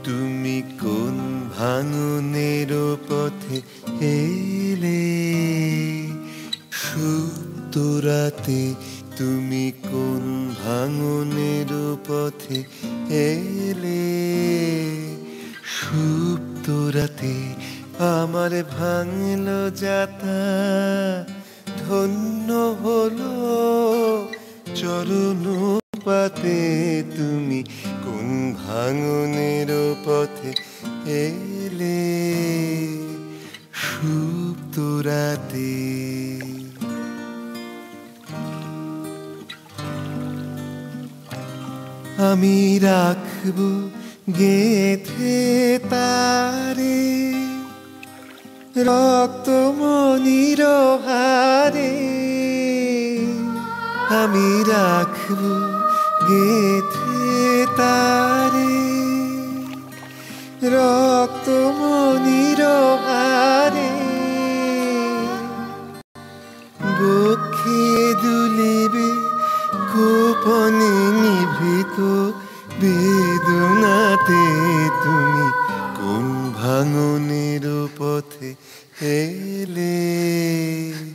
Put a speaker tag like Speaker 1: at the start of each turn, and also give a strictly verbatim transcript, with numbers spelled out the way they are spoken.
Speaker 1: তুমি কোন ভাঙনের পথে এলে, সুপ্ত রাতে তুমি কোন ভাঙনের পথে এলে। সুপ্ত রাতে আমার ভাঙল যাতা, ধন্য হলো চরণ পাতে। তুমি কোন ভাঙনের পথে এলে, সুপ্ত রাতে। আমি রাখবো গেথে তারে, রক্ত মনির হারে। আমি রাখবো গেথে তারে, রক্ত মনির হারে। বক্ষে দুলিবে গোপনে নিভৃত বেদনাতে। তুমি কোন ভাঙনের পথে এলে।